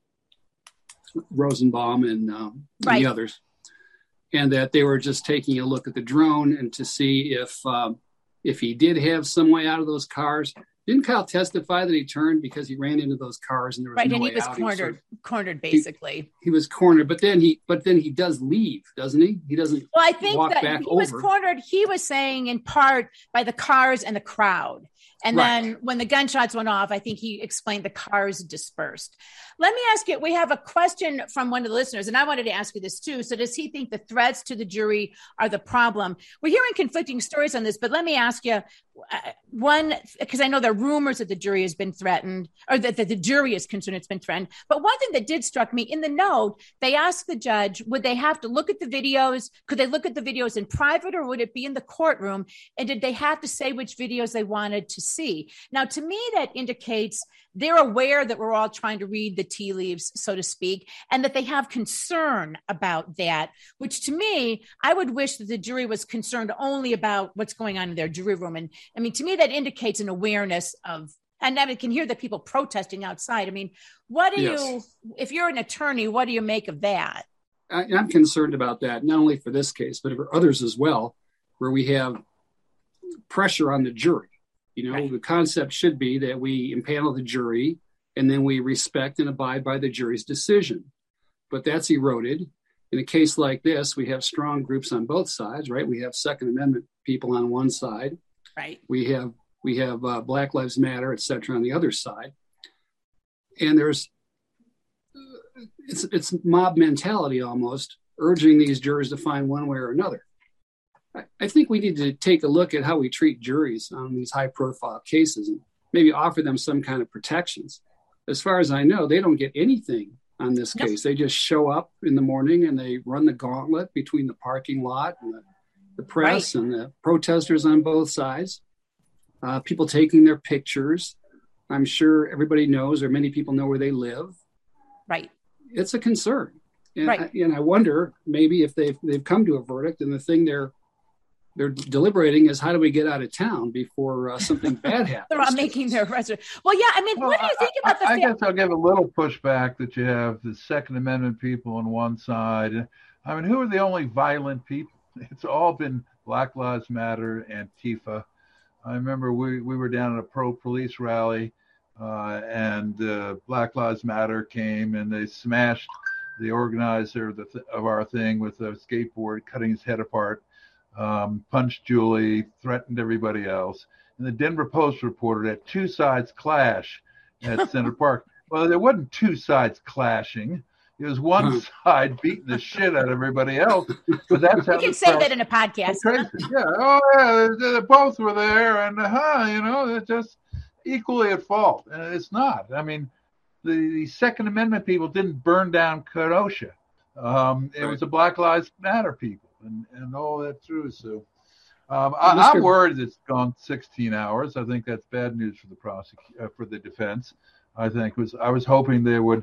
Rosenbaum and, um, and Right. the others. And that they were just taking a look at the drone and to see if um, if he did have some way out of those cars. Didn't Kyle testify that he turned because he ran into those cars and there was Right. no And he way was out? cornered, sort of- cornered basically. he was cornered, but then he but then he does leave, doesn't he? He doesn't. Well, I think walk that back he was over. cornered. He was saying in part by the cars and the crowd. And Right. then when the gunshots went off, I think he explained the cars dispersed. Let me ask you, we have a question from one of the listeners, and I wanted to ask you this too. So does he think the threats to the jury are the problem? We're hearing conflicting stories on this, but let me ask you uh, one, because I know they're rumors that the jury has been threatened, or that, that the jury is concerned it's been threatened. But one thing that did struck me in the note, they asked the judge, would they have to look at the videos? Could they look at the videos in private, or would it be in the courtroom? And did they have to say which videos they wanted to see? Now, to me, that indicates they're aware that we're all trying to read the tea leaves, so to speak, and that they have concern about that, which to me, I would wish that the jury was concerned only about what's going on in their jury room. And I mean, to me, that indicates an awareness of, and I can hear the people protesting outside. I mean, what do yes. you, if you're an attorney, what do you make of that? I, I'm concerned about that, not only for this case, but for others as well, where we have pressure on the jury. You know, right. The concept should be that we impanel the jury and then we respect and abide by the jury's decision. But that's eroded. In a case like this, we have strong groups on both sides, right? We have Second Amendment people on one side. Right. We have we have uh, Black Lives Matter, et cetera, on the other side. And there's it's it's mob mentality almost, urging these jurors to find one way or another. I think we need to take a look at how we treat juries on these high-profile cases and maybe offer them some kind of protections. As far as I know, they don't get anything on this nope. case. They just show up in the morning and they run the gauntlet between the parking lot and the, the press right. and the protesters on both sides, uh, people taking their pictures. I'm sure everybody knows, or many people know, where they live. Right. It's a concern. And, right. I, and I wonder maybe if they've, they've come to a verdict and the thing they're they're deliberating is how do we get out of town before uh, something bad happens. They're all making their reservation. Well, yeah, I mean, well, what do you think I, about the I, I guess I'll give a little pushback that you have the Second Amendment people on one side. I mean, who are the only violent people? It's all been Black Lives Matter and Antifa. I remember we, we were down at a pro-police rally uh, and uh, Black Lives Matter came and they smashed the organizer of, the th- of our thing with a skateboard, cutting his head apart. Um, punched Julie, threatened everybody else. And the Denver Post reported that two sides clash at Center Park. Well, there wasn't two sides clashing. It was one side beating the shit out of everybody else. But that's how you can say that in a podcast. Crazy. Yeah. Oh, yeah. They, they both were there, and huh, you know, they're just equally at fault. And it's not. I mean, the, the Second Amendment people didn't burn down Kenosha. Um, it right. was the Black Lives Matter people. And, and all that through. So um, I, I'm worried it's gone sixteen hours. I think that's bad news for the prosecution, uh, for the defense. I think was I was hoping they would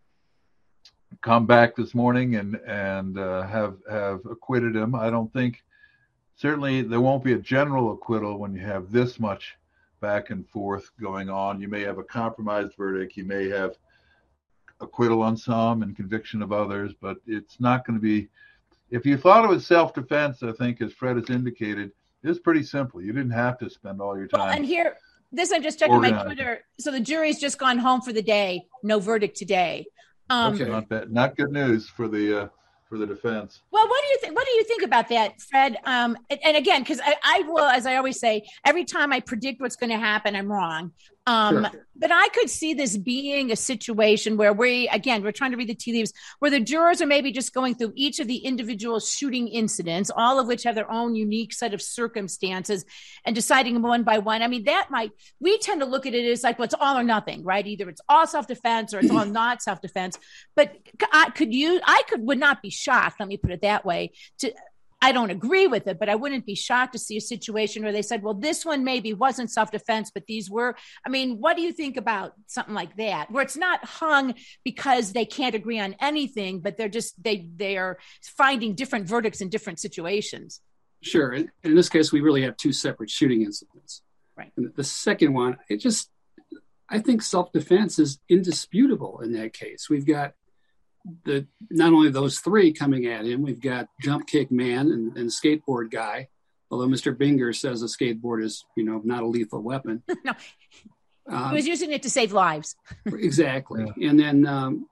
come back this morning and and uh, have have acquitted him. I don't think certainly there won't be a general acquittal when you have this much back and forth going on. You may have a compromised verdict. You may have acquittal on some and conviction of others, but it's not going to be. If you thought it was self-defense, I think, as Fred has indicated, it's pretty simple. You didn't have to spend all your time. Well, and here, this I'm just checking organizing. my Twitter. So the jury's just gone home for the day. No verdict today. Um, okay, not bad. Not good news for the uh, for the defense. Well, what do you think? What do you think about that, Fred? Um, and, and again, because I, I will, as I always say, every time I predict what's going to happen, I'm wrong. Um, sure. But I could see this being a situation where we, again, we're trying to read the tea leaves, where the jurors are maybe just going through each of the individual shooting incidents, all of which have their own unique set of circumstances, and deciding one by one. I mean, that might, we tend to look at it as like, well, it's all or nothing, right? Either it's all self-defense or it's all not self-defense. But I could you, I could, would not be shocked, let me put it that way, to, I don't agree with it, but I wouldn't be shocked to see a situation where they said, well, this one maybe wasn't self-defense, but these were. I mean, what do you think about something like that, where it's not hung because they can't agree on anything, but they're just, they they are finding different verdicts in different situations? Sure. In, in this case, we really have two separate shooting incidents. Right. And the second one, it just, I think self-defense is indisputable in that case. We've got the not only those three coming at him, we've got jump kick man and, and skateboard guy. Although Mister Binger says a skateboard is, you know, not a lethal weapon. No, um, he was using it to save lives. Exactly. Yeah. And then, um,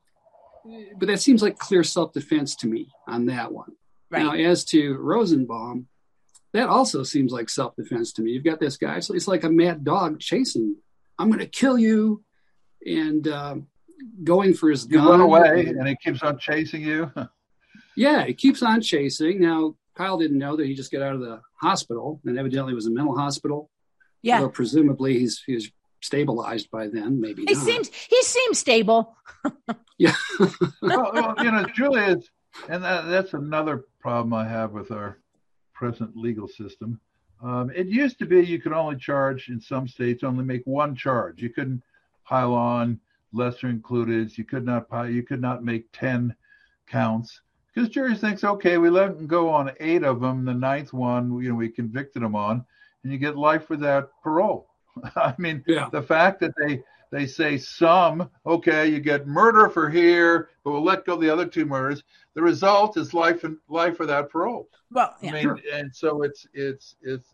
but that seems like clear self-defense to me on that one. Right. Now, as to Rosenbaum, that also seems like self-defense to me. You've got this guy, so it's like a mad dog chasing you. I'm going to kill you, and um, going for his gun. You run away, and he keeps on chasing you. Yeah, he keeps on chasing. Now, Kyle didn't know that he just got out of the hospital, and evidently it was a mental hospital. Yeah. Although presumably he's he's stabilized by then, maybe he not. seems he seems stable. Yeah. well, well, you know, Julia, is, and that, that's another problem I have with our present legal system. Um, it used to be you could only charge, in some states, only make one charge. You couldn't pile on lesser included. You could not pile, you could not make ten counts because juries thinks, okay, we let them go on eight of them. The ninth one, you know, we convicted them on, and you get life without parole. I mean, yeah. the fact that they they say some, okay, you get murder for here, but we'll let go the other two murders. The result is life and life without parole. Well, yeah. I mean, Sure. and so it's it's it's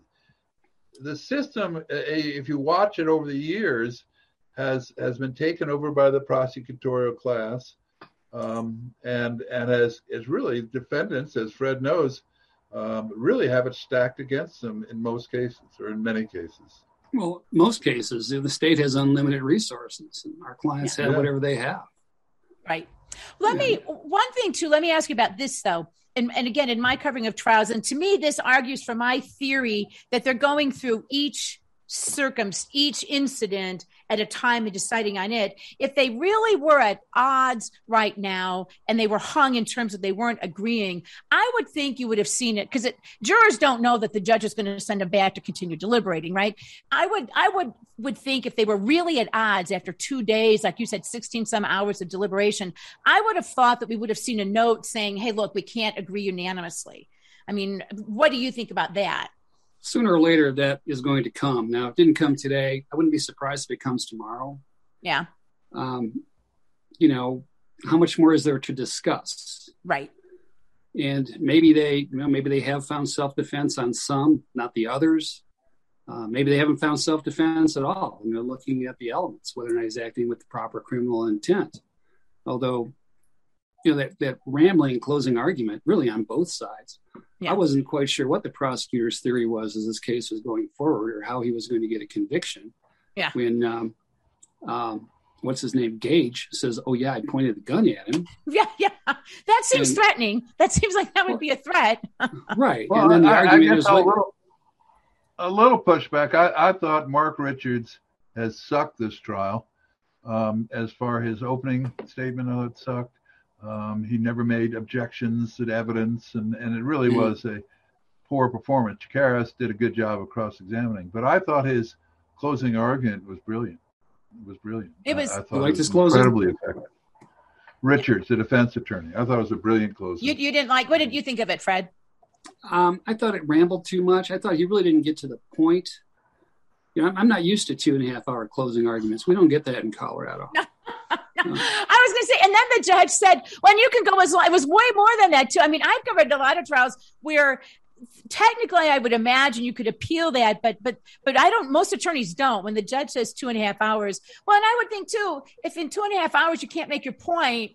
the system. If you watch it over the years, has has been taken over by the prosecutorial class, um, and and as is really defendants, as Fred knows, um, really have it stacked against them in most cases or in many cases. Well, most cases, the state has unlimited resources, and our clients Yeah. have Yeah. whatever they have. Right. Let Yeah. me, one thing too, let me ask you about this though. And, and again, in my covering of trials, and to me, this argues for my theory that they're going through each circum, each incident at a time and deciding on it. If they really were at odds right now and they were hung in terms of they weren't agreeing, I would think you would have seen it because jurors don't know that the judge is going to send them back to continue deliberating, right? I would, I would, would think if they were really at odds after two days, like you said, sixteen some hours of deliberation, I would have thought that we would have seen a note saying, hey, look, we can't agree unanimously. I mean, what do you think about that? Sooner or later, that is going to come. Now, it didn't come today. I wouldn't be surprised if it comes tomorrow. Yeah. Um, you know, how much more is there to discuss? Right. And maybe they, you know, maybe they have found self-defense on some, not the others. Uh, maybe they haven't found self-defense at all. You know, looking at the elements, whether or not he's acting with the proper criminal intent. Although, you know, that, that rambling closing argument, really on both sides. Yeah. I wasn't quite sure what the prosecutor's theory was as this case was going forward or how he was going to get a conviction. Yeah. When, um, um, what's his name, Gage, says, oh, yeah, I pointed the gun at him. Yeah, yeah. That seems and, threatening. That seems like that would be a threat. Right. Well, and then the I, argument I guess is a, like, little, a little pushback. I, I thought Mark Richards has sucked this trial. Um, as far as his opening statement, oh, it sucked. Um, he never made objections to evidence, and, and it really mm-hmm. was a poor performance. Chikaris did a good job of cross-examining, but I thought his closing argument was brilliant. It was brilliant. It was. I, I thought like it was closing? incredibly effective. Richards, the defense attorney, I thought it was a brilliant closing. You, you didn't like. What did you think of it, Fred? Um, I thought it rambled too much. I thought he really didn't get to the point. You know, I'm, I'm not used to two and a half hour closing arguments. We don't get that in Colorado. No. No. I was going to say, and then the judge said, "When you can go as long." It was way more than that too. I mean, I've covered a lot of trials where technically I would imagine you could appeal that, but but but I don't. Most attorneys don't. When the judge says two and a half hours, well, and I would think too, if in two and a half hours you can't make your point,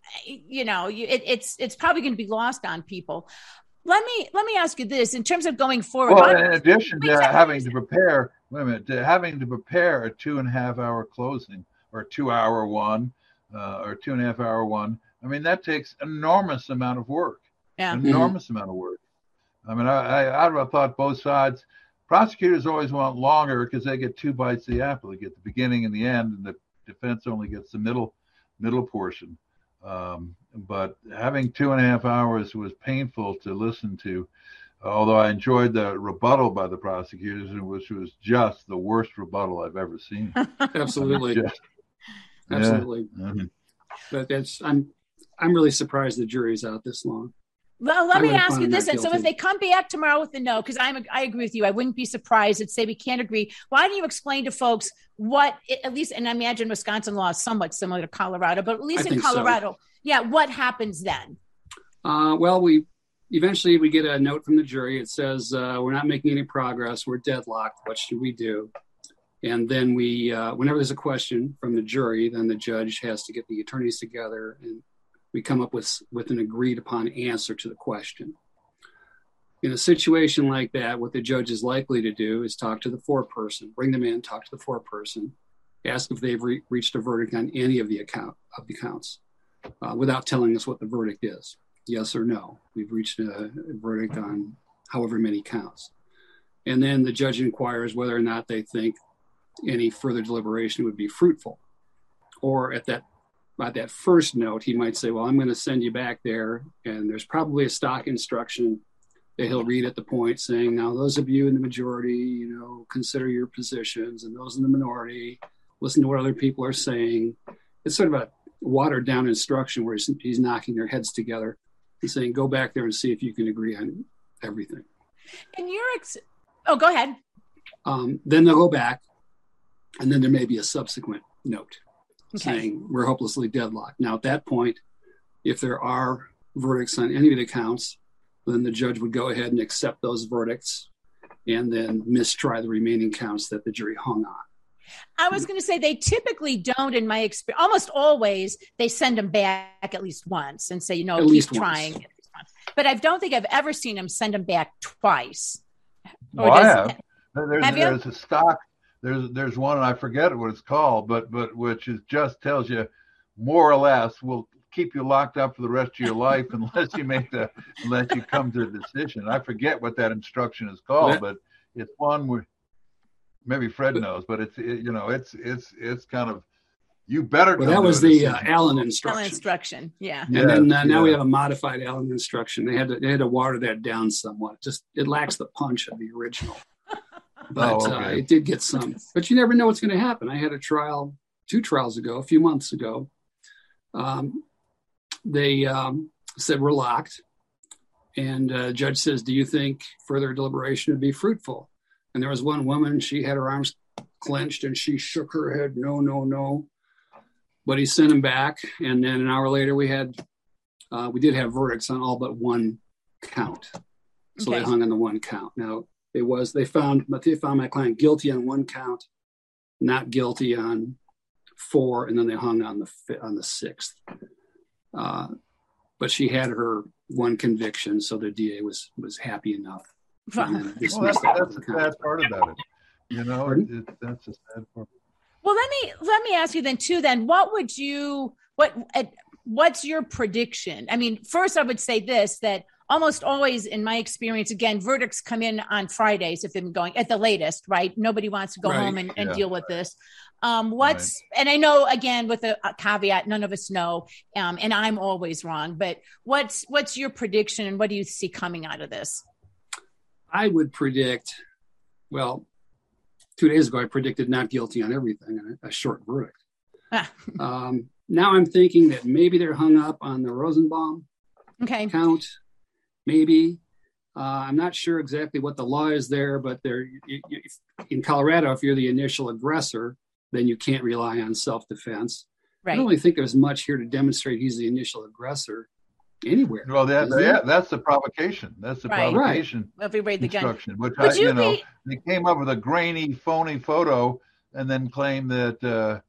you know, you, it, it's it's probably going to be lost on people. Let me let me ask you this: in terms of going forward. Well, in addition to having to prepare, wait a minute, to having to prepare a two and a half hour closing. Or two hour one, uh, or two and a half hour one. I mean, that takes enormous amount of work. Yeah. Enormous Mm-hmm. amount of work. I mean, I, I, I thought both sides, prosecutors always want longer because they get two bites of the apple. They get the beginning and the end, and the defense only gets the middle, middle portion. Um, but having two and a half hours was painful to listen to. Although I enjoyed the rebuttal by the prosecutors, which was just the worst rebuttal I've ever seen. Absolutely. Just, Absolutely. Yeah. Mm-hmm. But that's I'm I'm really surprised the jury's out this long. Well, let I me would ask find you this. that And so guilty. if they come back tomorrow with a no, because I'm I agree with you, I wouldn't be surprised and say we can't agree. Why don't you explain to folks what, at least, and I imagine Wisconsin law is somewhat similar to Colorado, but at least I in think so. Colorado, yeah, what happens then? Uh, well, we eventually we get a note from the jury. It says uh, we're not making any progress. We're deadlocked. What should we do? And then we, uh, whenever there's a question from the jury, then the judge has to get the attorneys together and we come up with, with an agreed upon answer to the question. In a situation like that, what the judge is likely to do is talk to the foreperson, bring them in, talk to the foreperson, ask if they've re- reached a verdict on any of the account of the counts uh, without telling us what the verdict is. Yes or no. We've reached a, a verdict on however many counts. And then the judge inquires whether or not they think any further deliberation would be fruitful. Or at that at that first note, he might say, well, I'm going to send you back there, and there's probably a stock instruction that he'll read at the point saying, now, those of you in the majority, you know, consider your positions, and those in the minority, listen to what other people are saying. It's sort of a watered down instruction where he's, he's knocking their heads together and saying, go back there and see if you can agree on everything. And you're, ex- oh, go ahead. Um, then they'll go back, and then there may be a subsequent note okay. saying we're hopelessly deadlocked. Now, at that point, if there are verdicts on any of the counts, then the judge would go ahead and accept those verdicts and then mistry the remaining counts that the jury hung on. I was going to say they typically don't, in my experience, almost always they send them back at least once and say, you know, at keep least trying. Once. But I don't think I've ever seen them send them back twice. Well, I have. It, there's, have there's a stock. There's there's one, and I forget what it's called, but but which is just tells you more or less will keep you locked up for the rest of your life unless you make the unless you come to a decision. I forget what that instruction is called, that, but it's one where maybe Fred knows, but it's it, you know it's it's it's kind of you better. Well, that was the uh, Allen instruction. Allen instruction, yeah. And yeah, then uh, now yeah. we have a modified Allen instruction. They had to they had to water that down somewhat. Just it lacks the punch of the original, but oh, okay. uh, it did get some. But you never know what's going to happen. I had a trial two trials ago, a few months ago. Um, they um, said we're locked, and uh, judge says, "Do you think further deliberation would be fruitful?" And there was one woman; she had her arms clenched and she shook her head, "No, no, no." But he sent him back, and then an hour later, we had uh, we did have verdicts on all but one count, so okay. they hung on the one count. Now it was they found, but they found my client guilty on one count, not guilty on four, and then they hung on the on the sixth. Uh, but she had her one conviction, so the D A was was happy enough. Well, that's, that's the sad part about it. You know, it, it, that's a sad part. Well, let me let me ask you then too. Then, what would you what uh, what's your prediction? I mean, first, I would say this that almost always, in my experience, again, verdicts come in on Fridays if they've been going at the latest, right? Nobody wants to go right. home and, and yeah. deal with this. Um, what's right. and I know again with a, a caveat, none of us know, um, and I'm always wrong. But what's what's your prediction, and what do you see coming out of this? I would predict, well, two days ago I predicted not guilty on everything, and a, a short verdict. Ah. um, now I'm thinking that maybe they're hung up on the Rosenbaum okay. count. Maybe. Uh, I'm not sure exactly what the law is there, but there you, you, in Colorado, if you're the initial aggressor, then you can't rely on self-defense. Right. I don't really think there's much here to demonstrate he's the initial aggressor anywhere. Well, that, yeah, that's the provocation. That's the right. provocation right. well, the instruction, gun. which Would I, you, you know, be... they came up with a grainy, phony photo and then claimed that uh,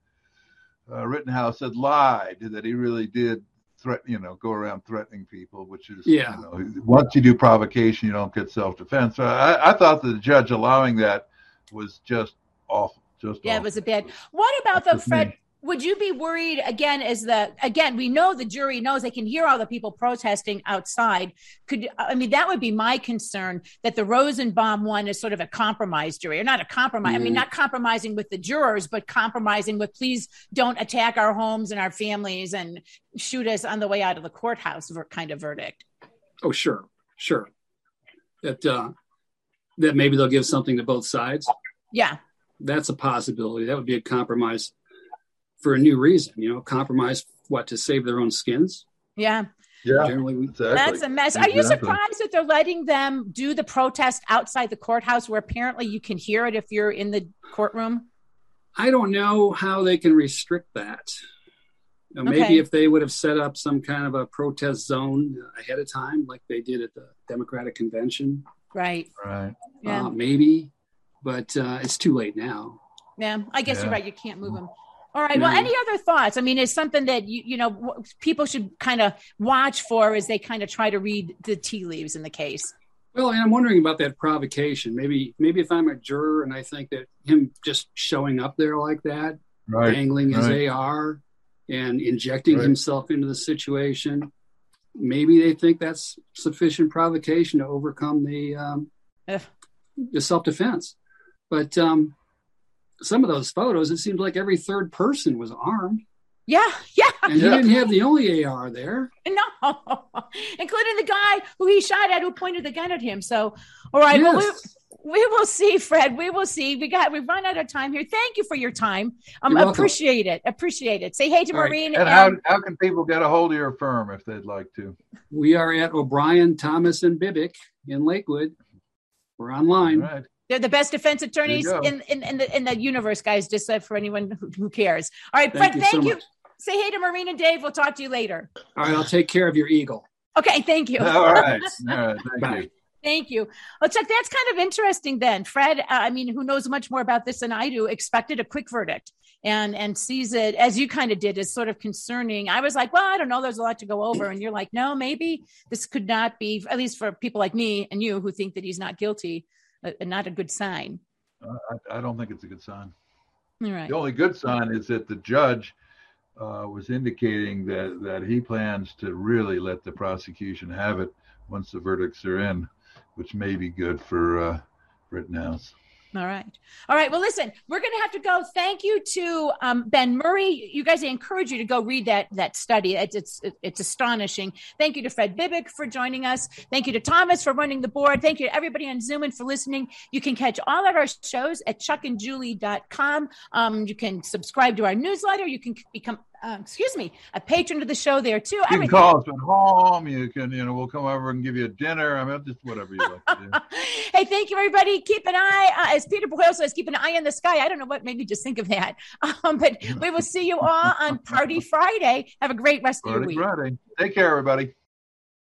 uh, Rittenhouse had lied, that he really did threaten, you know, go around threatening people, which is, yeah. you know, once you do provocation, you don't get self-defense. So I, I thought that the judge allowing that was just awful. Just yeah, awful. It was a bad. What about That's the Fred? Me. Would you be worried again? As the again, we know the jury knows they can hear all the people protesting outside. Could I mean that would be my concern that the Rosenbaum one is sort of a compromise jury, or not a compromise. Mm-hmm. I mean, not compromising with the jurors, but compromising with please don't attack our homes and our families and shoot us on the way out of the courthouse kind of verdict. Oh, sure, sure. That uh, that maybe they'll give something to both sides. Yeah, that's a possibility. That would be a compromise. For a new reason, you know, compromise what to save their own skins. Yeah, yeah, generally, we, exactly. That's a mess. Exactly. Are you surprised that they're letting them do the protest outside the courthouse, where apparently you can hear it if you're in the courtroom? I don't know how they can restrict that. You know, maybe okay. if they would have set up some kind of a protest zone ahead of time, like they did at the Democratic Convention. Right. Right. Yeah. Uh, maybe, but uh, it's too late now. Yeah, I guess yeah. you're right. You can't move them. All right. Well, any other thoughts? I mean, it's something that, you you know, people should kind of watch for as they kind of try to read the tea leaves in the case. Well, and I'm wondering about that provocation. Maybe maybe if I'm a juror and I think that him just showing up there like that, right. dangling his right. A R and injecting right. himself into the situation, maybe they think that's sufficient provocation to overcome the um, the self-defense. But um, some of those photos, it seemed like every third person was armed. Yeah, yeah. And he yeah. didn't have the only A R there. No, including the guy who he shot at, who pointed the gun at him. So, all right, Yes. well, we, we will see, Fred. We will see. We got we've run out of time here. Thank you for your time. Um, You're welcome. appreciate it. Appreciate it. Say hey to All right. Maureen. And And, how, how can people get a hold of your firm if they'd like to? We are at O'Brien, Thomas, and Bibick in Lakewood. We're online. All right. they're the best defense attorneys There you go. in, in, in the in the universe, guys. Just uh, for anyone who, who cares. All right, Thank Fred. you Thank so you. much. Say hey to Maureen and Dave. We'll talk to you later. All right, I'll take care of your eagle. Okay. Thank you. All right. All right. Thank Bye. you. Thank you. Well, Chuck, that's kind of interesting then. Fred, uh, I mean, who knows much more about this than I do, expected a quick verdict and and sees it, as you kind of did, as sort of concerning. I was like, well, I don't know. There's a lot to go over. And you're like, no, maybe this could not be, at least for people like me and you who think that he's not guilty, uh, not a good sign. Uh, I, I don't think it's a good sign. All right. The only good sign is that the judge uh, was indicating that, that he plans to really let the prosecution have it once the verdicts are in, which may be good for uh, Rittenhouse. All right. All right. Well, listen, we're going to have to go. Thank you to um, Ben Murray. You guys, I encourage you to go read that that study. It's, it's it's astonishing. Thank you to Fred Bibick for joining us. Thank you to Thomas for running the board. Thank you to everybody on Zoom and for listening. You can catch all of our shows at chuck and julie dot com. Um, you can subscribe to our newsletter. You can become Uh, excuse me, a patron of the show there too. You can Everything. call us at home. You can, you know, we'll come over and give you a dinner. I mean, just whatever you like to do. Hey, thank you, everybody. Keep an eye, uh, as Peter Boyle says, keep an eye in the sky. I don't know what made me just think of that. Um, but we will see you all on Party Friday. Have a great rest of your Friday, week. Friday. Take care, everybody.